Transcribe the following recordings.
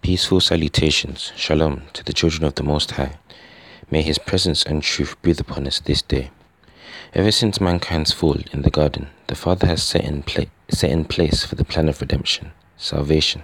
Peaceful salutations, shalom, to the children of the Most High. May His presence and truth breathe upon us this day. Ever since mankind's fall in the garden, the Father has set in place for the plan of redemption, salvation.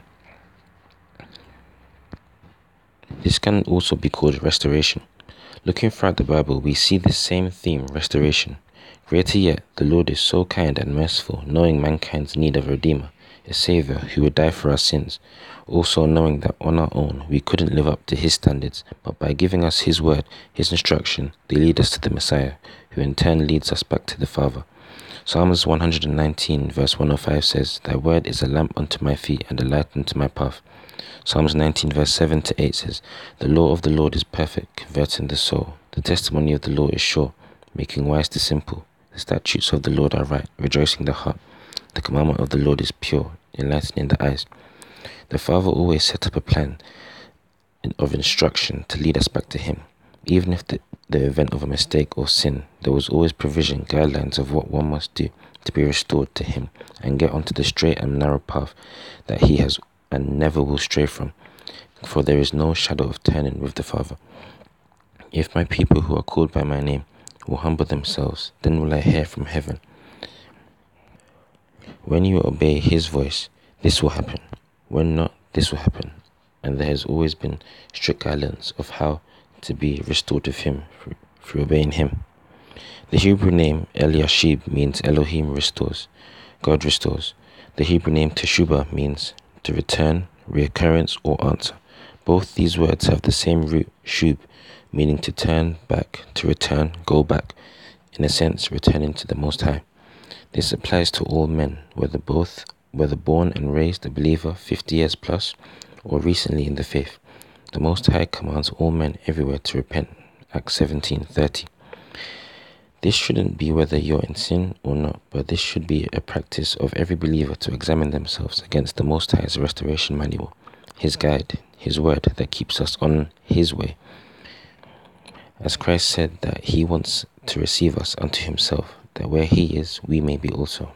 This can also be called restoration. Looking throughout the Bible, we see this same theme, restoration. Greater yet, the Lord is so kind and merciful, knowing mankind's need of a Redeemer, a Saviour who would die for our sins, also knowing that on our own we couldn't live up to His standards, but by giving us His word, His instruction, they lead us to the Messiah, who in turn leads us back to the Father. Psalms 119 verse 105 says, "Thy word is a lamp unto my feet and a light unto my path." Psalms 19 verse 7 to 8 says, "The law of the Lord is perfect, converting the soul. The testimony of the Lord is sure, making wise the simple. The statutes of the Lord are right, rejoicing the heart. The commandment of the Lord is pure, enlightening the eyes." The Father always set up a plan of instruction to lead us back to Him. Even if the event of a mistake or sin, there was always provision, guidelines of what one must do to be restored to Him and get onto the straight and narrow path that He has and never will stray from. For there is no shadow of turning with the Father. "If my people who are called by my name will humble themselves, then will I hear from heaven." When you obey His voice, this will happen. When not, this will happen. And there has always been strict guidelines of how to be restored with Him through obeying Him. The Hebrew name Eliashib means Elohim restores, God restores. The Hebrew name Teshubah means to return, reoccurrence, or answer. Both these words have the same root, shub, meaning to turn back, to return, go back, in a sense, returning to the Most High. This applies to all men, whether born and raised a believer 50 years plus, or recently in the faith. The Most High commands all men everywhere to repent, Acts 17:30. This shouldn't be whether you're in sin or not, but this should be a practice of every believer to examine themselves against the Most High's restoration manual, His guide, His word that keeps us on His way. As Christ said that He wants to receive us unto Himself, that where He is, we may be also.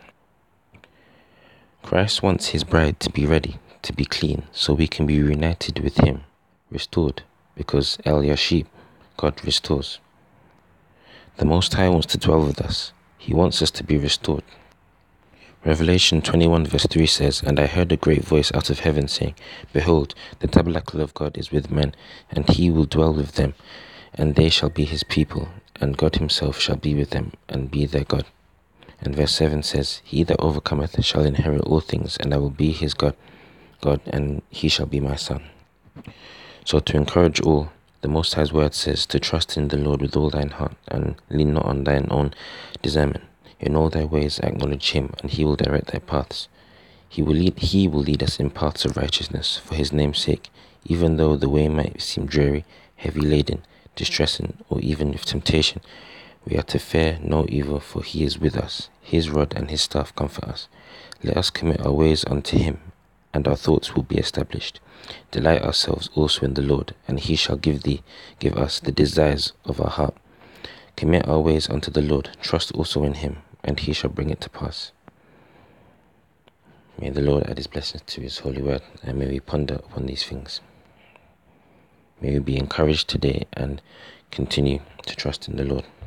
Christ wants His bride to be ready, to be clean, so we can be reunited with Him, restored, because Eliashib, God restores. The Most High wants to dwell with us. He wants us to be restored. Revelation 21 verse 3 says, "And I heard a great voice out of heaven saying, Behold, the tabernacle of God is with men, and He will dwell with them, and they shall be His people, and God Himself shall be with them, and be their God." And verse 7 says, "He that overcometh shall inherit all things, and I will be his God, and he shall be my son." So to encourage all, the Most High's word says to trust in the Lord with all thine heart, and lean not on thine own discernment. In all thy ways acknowledge Him, and He will direct thy paths. He will lead us in paths of righteousness for His name's sake, even though the way might seem dreary, heavy laden, distressing, or even with temptation. We are to fear no evil, for He is with us. His rod and His staff comfort us. Let us commit our ways unto Him, and our thoughts will be established. Delight ourselves also in the Lord, and He shall give us the desires of our heart. Commit our ways unto the Lord, trust also in Him, and He shall bring it to pass. May the Lord add His blessings to His holy word, and may we ponder upon these things. May we be encouraged today and continue to trust in the Lord.